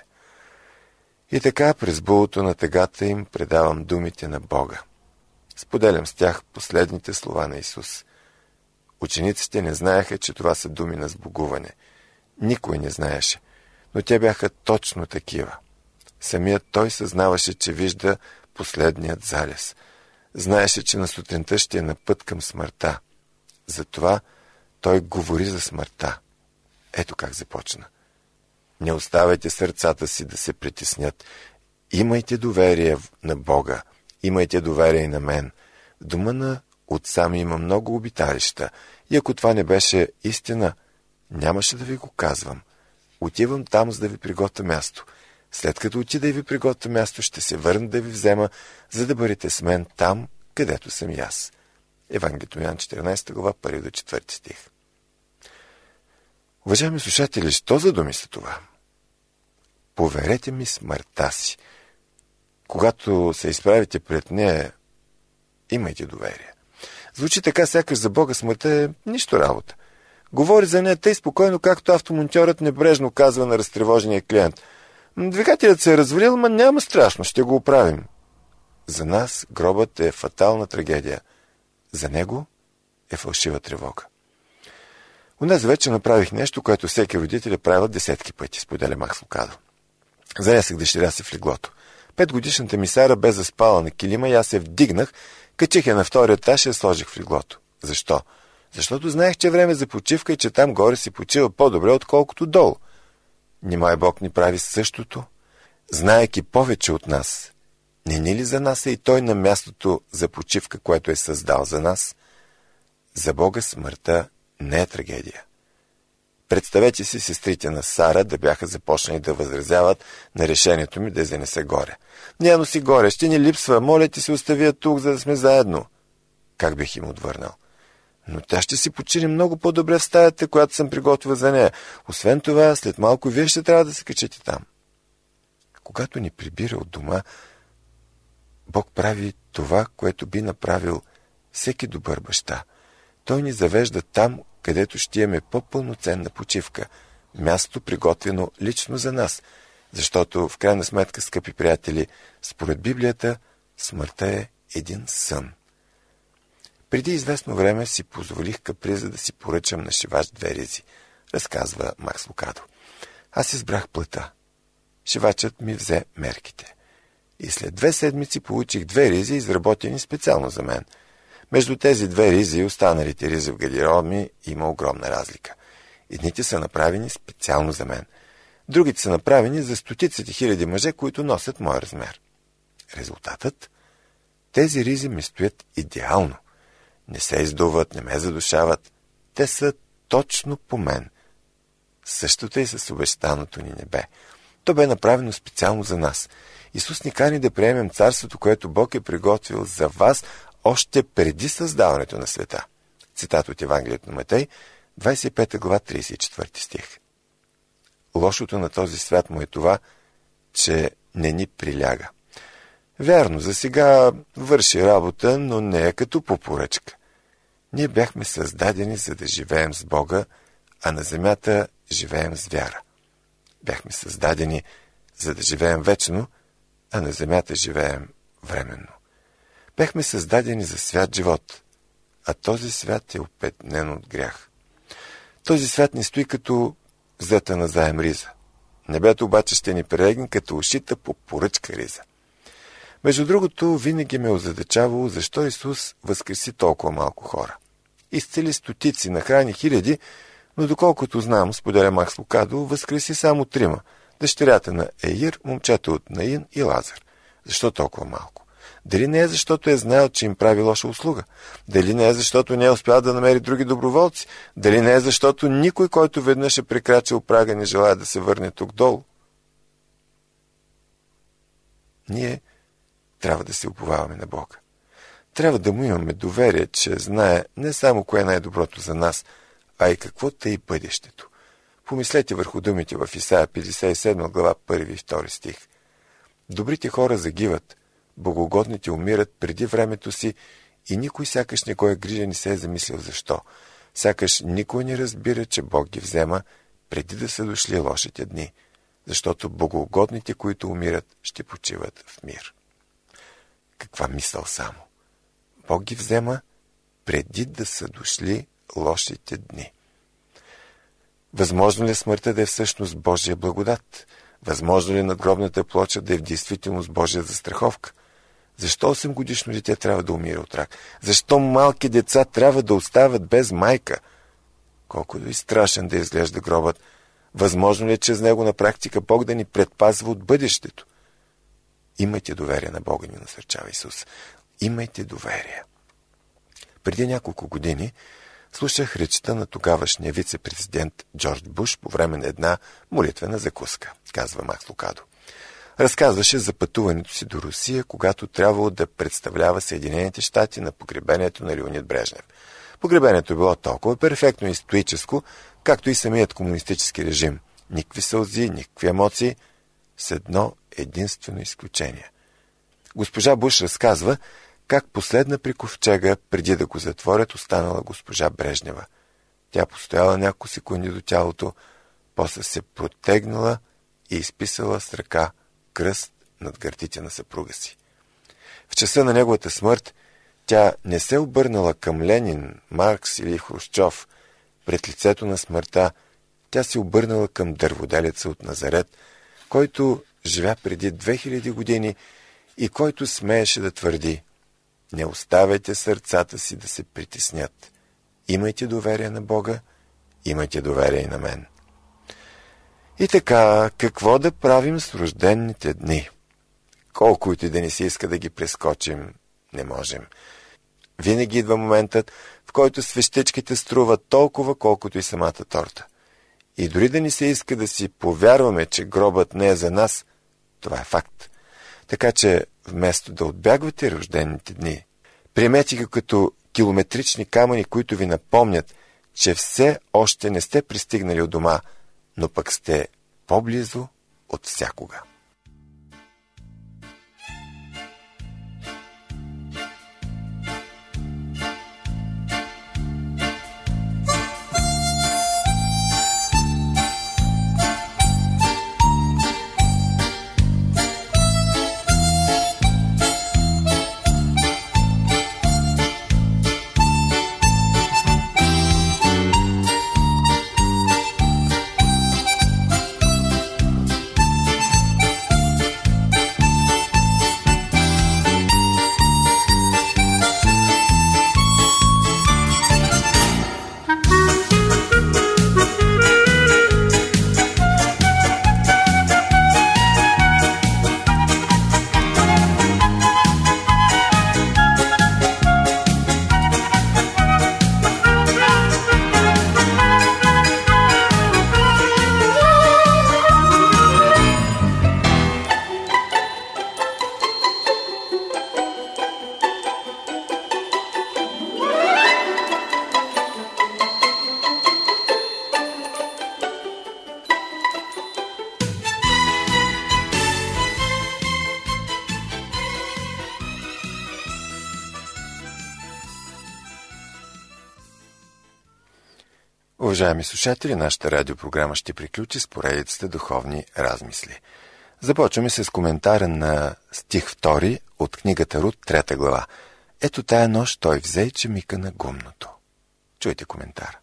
И така през булото на тъгата им предавам думите на Бога. Споделям с тях последните слова на Исус. Учениците не знаеха, че това са думи на сбогуване. Никой не знаеше, но те бяха точно такива. Самият той съзнаваше, че вижда последният залез. Знаеше, че на сутринта ще е на път към смъртта. Затова той говори за смъртта. Ето как започна. Не оставяйте сърцата си да се притеснят. Имайте доверие на Бога. Имайте доверие и на мен. В дома на отца ми има много обиталища. И ако това не беше истина, нямаше да ви го казвам. Отивам там, за да ви приготвя място. След като отида и ви приготвя място, ще се върна да ви взема, за да бъдете с мен там, където съм и аз. Евангелието Йоан четиринадесета глава, първи до четвърти стих. Уважаеми слушатели, що за думи са това? Поверете ми смъртта си. Когато се изправите пред нея, имайте доверие. Звучи така, сякаш за Бога смъртта е нищо работа. Говори за нея тъй спокойно, както автомонтьорът небрежно казва на разтревожения клиент. Двигателят се е развалил, но няма страшно, ще го оправим. За нас гробът е фатална трагедия. За него е фалшива тревога. Унес вече направих нещо, което всеки родител е правил десетки пъти, споделя Макс Лукадо. Занесах дъщеря си в леглото. Петгодишната ми Сара бе заспала на килима и аз се вдигнах, качих я на втория етаж и я сложих в леглото. Защо? Защото знаех, че е време за почивка и че там горе си почива по-добре, отколкото долу. Нима Бог ни прави същото? Знаейки повече от нас, не ни ли за нас е и Той на мястото за почивка, което е създал за нас? За Бога смъртта не е трагедия. Представете си сестрите на Сара да бяха започнали да възразяват на решението ми да я занесе горе. Не, но си горе, ще ни липсва, моля ти се оставя тук, за да сме заедно. Как бих им отвърнал? Но тя ще си почини много по-добре в стаята, която съм приготвила за нея. Освен това, след малко вие ще трябва да се качете там. Когато ни прибира от дома, Бог прави това, което би направил всеки добър баща. Той ни завежда там, където ще имаме по-пълноценна почивка. Място, приготвено лично за нас. Защото, в крайна сметка, скъпи приятели, според Библията, смъртта е един сън. Преди известно време си позволих каприза да си поръчам на шивач две ризи, разказва Макс Лукадо. Аз избрах плъта. Шивачът ми взе мерките. И след две седмици получих две ризи, изработени специално за мен. Между тези две ризи и останалите ризи в гардероба ми има огромна разлика. Едните са направени специално за мен. Другите са направени за стотиците хиляди мъже, които носят мой размер. Резултатът? Тези ризи ми стоят идеално. Не се издуват, не ме задушават. Те са точно по мен. Същото и с обещаното ни небе. То бе направено специално за нас. Исус ни кани да приемем царството, което Бог е приготвил за вас още преди създаването на света. Цитат от Евангелието на Матей, двадесет и пета глава, тридесет и четвърти стих. Лошото на този свят му е това, че не ни приляга. Вярно, за сега върши работа, но не е като по поръчка. Ние бяхме създадени, за да живеем с Бога, а на земята живеем с вяра. Бяхме създадени, за да живеем вечно, а на земята живеем временно. Бяхме създадени за свят живот, а този свят е опетнен от грях. Този свят ни стои като взета на заем риза. Небето обаче ще ни прилегне като ушита по поръчка риза. Между другото, винаги ме озадачавало, защо Исус възкреси толкова малко хора. Изцели стотици, нахрани хиляди, но доколкото знам, споделя Макс Лукадо, възкреси само трима. Дъщерята на Еир, момчето от Наин и Лазар. Защо толкова малко? Дали не е защото е знаел, че им прави лоша услуга? Дали не е защото не е успял да намери други доброволци? Дали не е защото никой, който веднъж е прекрачил прага, не желая да се върне тук долу? Ние трябва да се уповаваме на Бога. Трябва да му имаме доверие, че знае не само кое е най-доброто за нас, а и какво тъй бъдещето. Помислете върху думите в Исаия петдесет и седма глава, първи и втори стих. Добрите хора загиват, богоугодните умират преди времето си и никой сякаш не го е грижа, не се е замислил защо. Сякаш никой не разбира, че Бог ги взема преди да са дошли лошите дни, защото богоугодните, които умират, ще почиват в мир. Каква мисъл само? Бог ги взема преди да са дошли лошите дни. Възможно ли смъртта да е всъщност Божия благодат? Възможно ли надгробната плоча да е в действителност Божия застраховка? Защо осем годишно дете трябва да умира от рак? Защо малки деца трябва да остават без майка? Колкото и страшен да изглежда гробът, възможно ли е чрез него на практика Бог да ни предпазва от бъдещето? Имайте доверие на Бога, ни насърчава Исус. Имайте доверие. Преди няколко години слушах речта на тогавашния вице-президент Джордж Буш по време на една молитвена закуска, казва Макс Лукадо. Разказваше за пътуването си до Русия, когато трябвало да представлява Съединените щати на погребението на Леонид Брежнев. Погребението е било толкова перфектно и стоическо, както и самият комунистически режим. Никакви сълзи, никакви емоции, с едно единствено изключение. Госпожа Буш разказва как последна при ковчега, преди да го затворят, останала госпожа Брежнева. Тя постояла няколко секунди до тялото, после се протегнала и изписала с ръка кръст над гърдите на съпруга си. В часа на неговата смърт тя не се обърнала към Ленин, Маркс или Хрущов. Пред лицето на смъртта тя се обърнала към дърводелеца от Назарет, който живя преди две хиляди години и който смееше да твърди: не оставяйте сърцата си да се притеснят. Имайте доверие на Бога, имайте доверие и на мен. И така, какво да правим с рождените дни? Колкото и да ни се иска да ги прескочим, не можем. Винаги идва моментът, в който свещичките струват толкова, колкото и самата торта. И дори да ни се иска да си повярваме, че гробът не е за нас, това е факт. Така че, вместо да отбягвате рождените дни, приемете ги като километрични камъни, които ви напомнят, че все още не сте пристигнали от дома, но пък сте по-близо от всякога. Уважаеми слушатели, нашата радиопрограма ще приключи с поредицата духовни размисли. Започваме с коментара на стих втори от книгата Рут, трета глава. Ето тая нощ той взе, че мика на гумното. Чуйте коментар.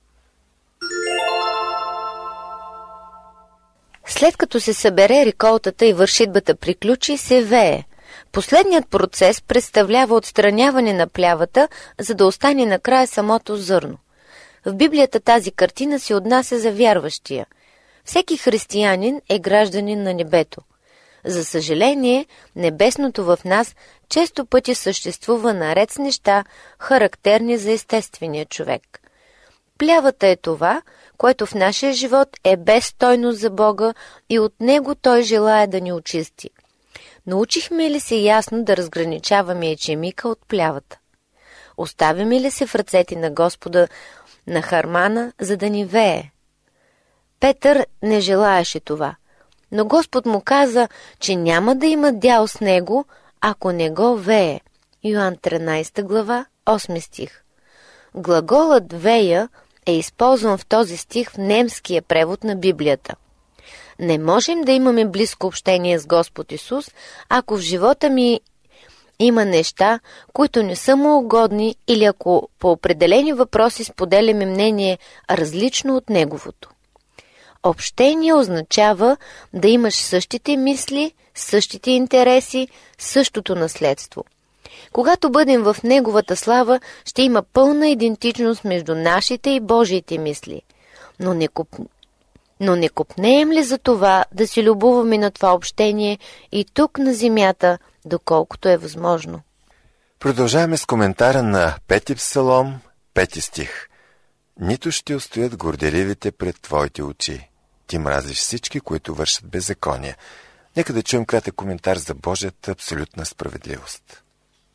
След като се събере реколтата и вършитбата приключи, се вее. Последният процес представлява отстраняване на плявата, за да остане накрая самото зърно. В Библията тази картина се отнася за вярващия. Всеки християнин е гражданин на небето. За съжаление, небесното в нас често пъти съществува наред с неща, характерни за естествения човек. Плявата е това, което в нашия живот е безстойно за Бога и от него Той желае да ни очисти. Научихме ли се ясно да разграничаваме ечемика от плявата? Оставяме ли се в ръцете на Господа на хармана, за да ни вее? Петър не желаеше това, но Господ му каза, че няма да има дял с него, ако не го вее. Йоан тринадесета глава, осми стих. Глаголът вея е използван в този стих в немския превод на Библията. Не можем да имаме близко общение с Господ Исус, ако в живота ми има неща, които не са му угодни, или ако по определени въпроси споделяме мнение различно от неговото. Общение означава да имаш същите мисли, същите интереси, същото наследство. Когато бъдем в неговата слава, ще има пълна идентичност между нашите и Божиите мисли. Но не, куп... Но не купнеем ли за това да си любуваме на това общение и тук на земята, доколкото е възможно? Продължаваме с коментара на пети псалом, пети стих. Нито ще устоят горделивите пред твоите очи. Ти мразиш всички, които вършат беззакония. Нека да чуем кратък коментар за Божията абсолютна справедливост.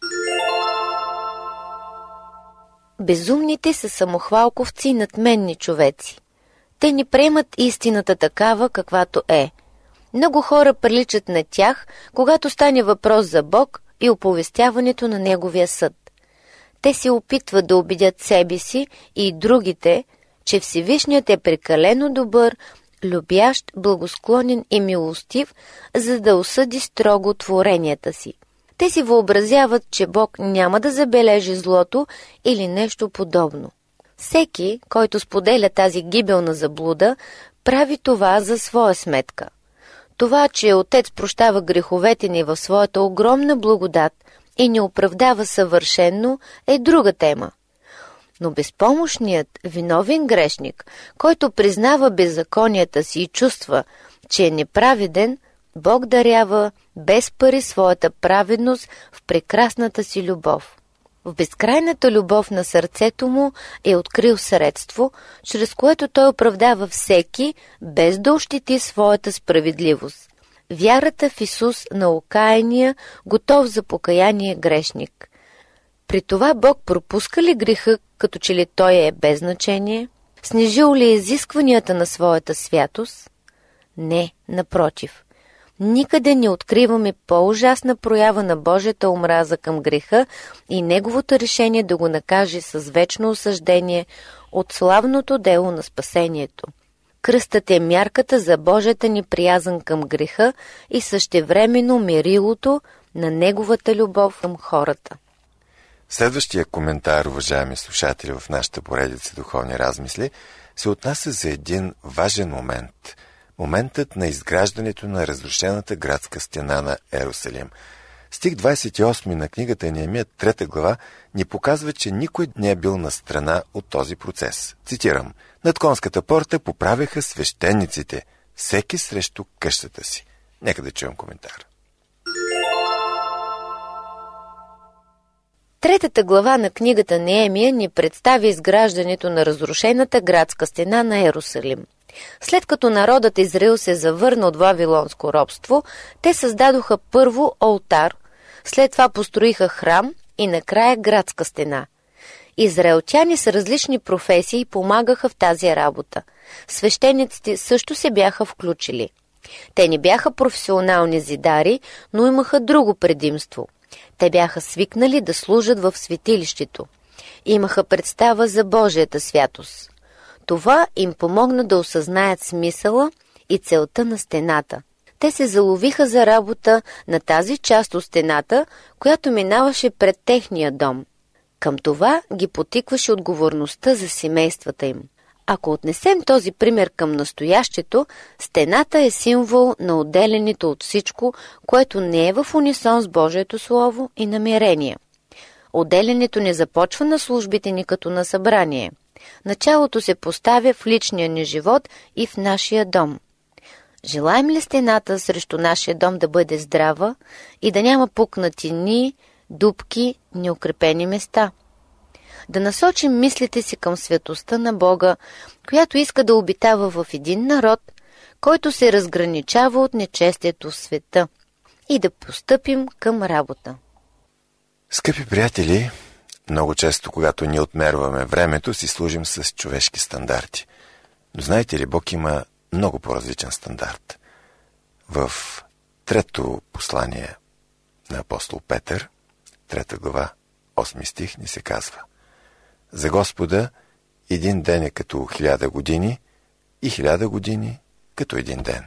Безумните са самохвалковци и надменни човеци. Те не приемат истината такава, каквато е. Много хора приличат на тях, когато стане въпрос за Бог и оповестяването на Неговия съд. Те се опитват да убедят себе си и другите, че Всевишният е прекалено добър, любящ, благосклонен и милостив, за да осъди строго творенията си. Те си въобразяват, че Бог няма да забележи злото или нещо подобно. Всеки, който споделя тази гибелна заблуда, прави това за своя сметка. Това, че Отец прощава греховете ни в своята огромна благодат и ни оправдава съвършенно, е друга тема. Но безпомощният, виновен грешник, който признава беззаконията си и чувства, че е неправеден, Бог дарява без пари своята праведност в прекрасната си любов. В безкрайната любов на сърцето му е открил средство, чрез което той оправдава всеки, без да ощети своята справедливост. Вярата в Исус на окаяния, готов за покаяние грешник. При това Бог пропуска ли греха, като че ли той е без значение? Снижил ли изискванията на своята святост? Не, напротив. Никъде не откриваме по-ужасна проява на Божията омраза към греха и неговото решение да го накаже с вечно осъждение от славното дело на спасението. Кръстът е мярката за Божията ни приязън към греха и същевременно мерилото на неговата любов към хората. Следващия коментар, уважаеми слушатели, в нашата поредица духовни размисли, се отнася за един важен момент – моментът на изграждането на разрушената градска стена на Ерусалим. Стих двадесет и осми на книгата Неемия, трета глава, ни показва, че никой не е бил на страна от този процес. Цитирам: «Над конската порта поправяха свещениците, всеки срещу къщата си». Нека да чуем коментар. Третата глава на книгата Неемия ни представя изграждането на разрушената градска стена на Ерусалим. След като народът Израил се завърна от вавилонско робство, те създадоха първо олтар, след това построиха храм и накрая градска стена. Израелтяни с различни професии помагаха в тази работа. Свещениците също се бяха включили. Те не бяха професионални зидари, но имаха друго предимство. Те бяха свикнали да служат в светилището. Имаха представа за Божията святост. Това им помогна да осъзнаят смисъла и целта на стената. Те се заловиха за работа на тази част от стената, която минаваше пред техния дом. Към това ги потикваше отговорността за семействата им. Ако отнесем този пример към настоящето, стената е символ на отделянето от всичко, което не е в унисон с Божието Слово и намерение. Отделянето не започва на службите ни като на събрание. Началото се поставя в личния ни живот и в нашия дом. Желаем ли стената срещу нашия дом да бъде здрава и да няма пукнатини, дупки, неукрепени места? Да насочим мислите си към светостта на Бога, която иска да обитава в един народ, който се разграничава от нечестието в света, и да постъпим към работа. Скъпи приятели, много често, когато ние отмерваме времето, си служим с човешки стандарти. Но знаете ли, Бог има много по-различен стандарт. В трето послание на апостол Петър, трета глава, осми стих, ни се казва: за Господа един ден е като хиляда години и хиляда години като един ден.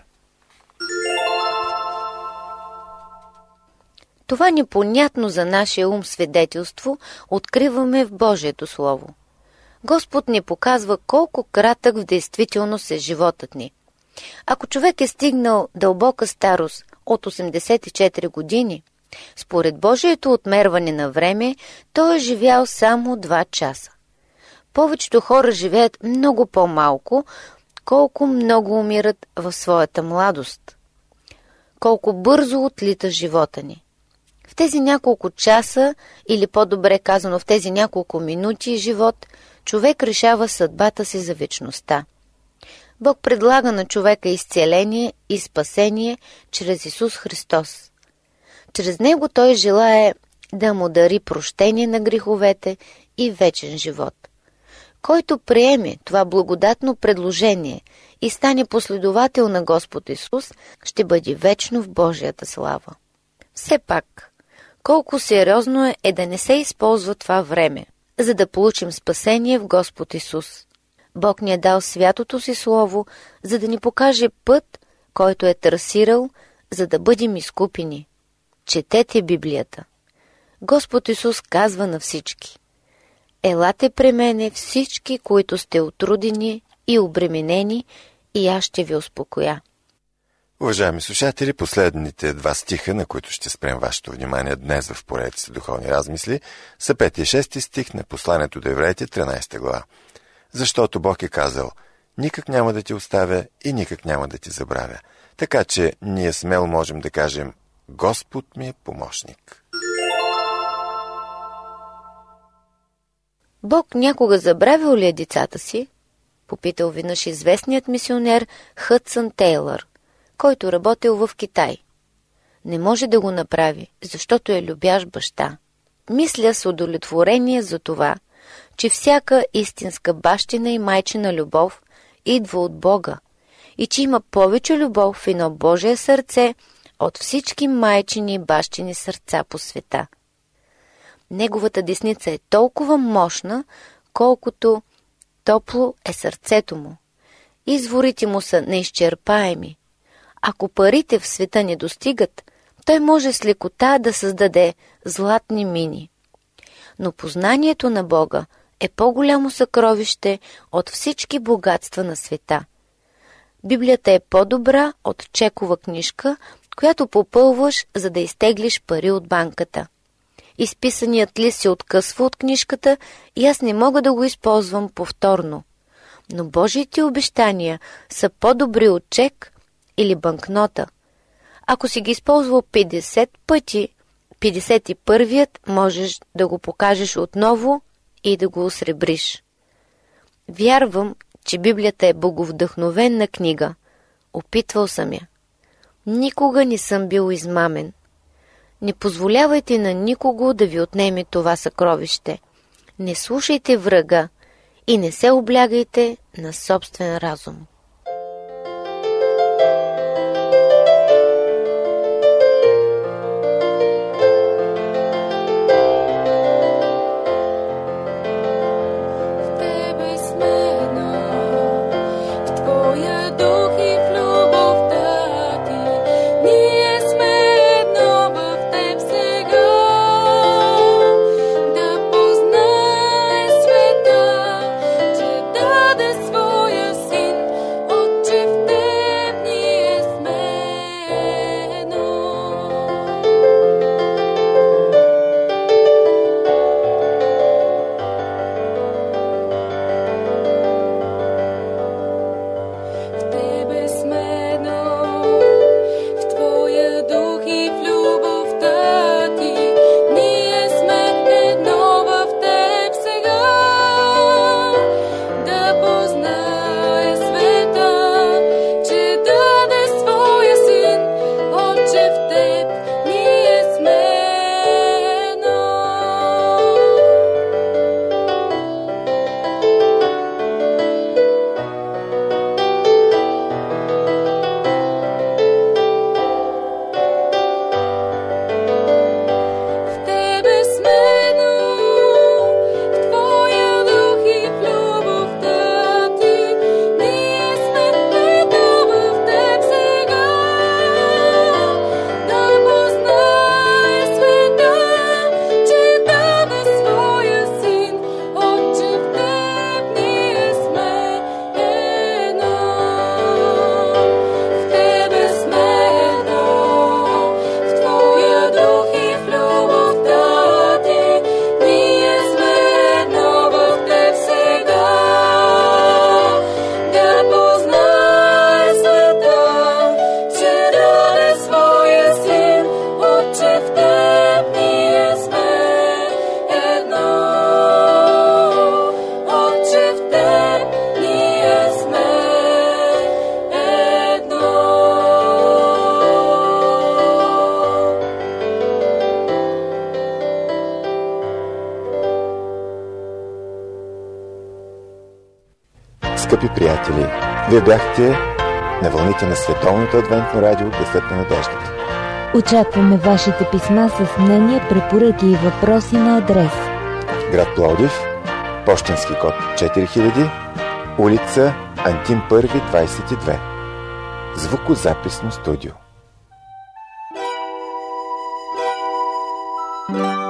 Това непонятно за нашия ум свидетелство откриваме в Божието Слово. Господ ни показва колко кратък в действителност е животът ни. Ако човек е стигнал дълбока старост от осемдесет и четири години, според Божието отмерване на време, той е живял само два часа. Повечето хора живеят много по-малко, колко много умират в своята младост. Колко бързо отлита живота ни. В тези няколко часа, или по-добре казано в тези няколко минути живот, човек решава съдбата си за вечността. Бог предлага на човека изцеление и спасение чрез Исус Христос. Чрез Него Той желае да му дари прощение на греховете и вечен живот. Който приеме това благодатно предложение и стане последовател на Господ Исус, ще бъде вечно в Божията слава. Все пак, колко сериозно е, е да не се използва това време, за да получим спасение в Господ Исус. Бог ни е дал святото си Слово, за да ни покаже път, който е трасирал, за да бъдем изкупени. Четете Библията. Господ Исус казва на всички: елате при мене всички, които сте утрудени и обременени, и аз ще ви успокоя. Уважаеми слушатели, последните два стиха, на които ще спрем вашето внимание днес в поредицата духовни размисли, са пети и шести стих на посланието до евреите, тринадесета глава. Защото Бог е казал: никак няма да ти оставя и никак няма да ти забравя. Така че ние смело можем да кажем: Господ ми е помощник. Бог някога забравил ли е децата си? Попитал веднъж известният мисионер Хъдсън Тейлър, който работил в Китай. Не може да го направи, защото е любящ баща. Мисля с удовлетворение за това, че всяка истинска бащина и майчина любов идва от Бога и че има повече любов в едно Божие сърце от всички майчини и бащини сърца по света. Неговата десница е толкова мощна, колкото топло е сърцето му. Изворите му са неизчерпаеми. Ако парите в света не достигат, той може с лекота да създаде златни мини. Но познанието на Бога е по-голямо съкровище от всички богатства на света. Библията е по-добра от чекова книжка, която попълваш, за да изтеглиш пари от банката. Изписаният лист се откъсва от книжката и аз не мога да го използвам повторно. Но Божиите обещания са по-добри от чек или банкнота. Ако си ги използвал петдесет пъти, петдесет и първият можеш да го покажеш отново и да го осребриш. Вярвам, че Библията е боговдъхновенна книга. Опитвал съм я. Никога не съм бил измамен. Не позволявайте на никого да ви отнеме това съкровище. Не слушайте врага и не се облягайте на собствен разум. В тебе сме едно. Скъпи приятели, вие бяхте на вълните на Световното адвентно радио Гласът на надеждата. Очакваме вашите писма с мнения, препоръки и въпроси на адрес: град Пловдив, пощенски код четири хиляди, улица Антим първи, двайсет и две. Звукозаписно студио.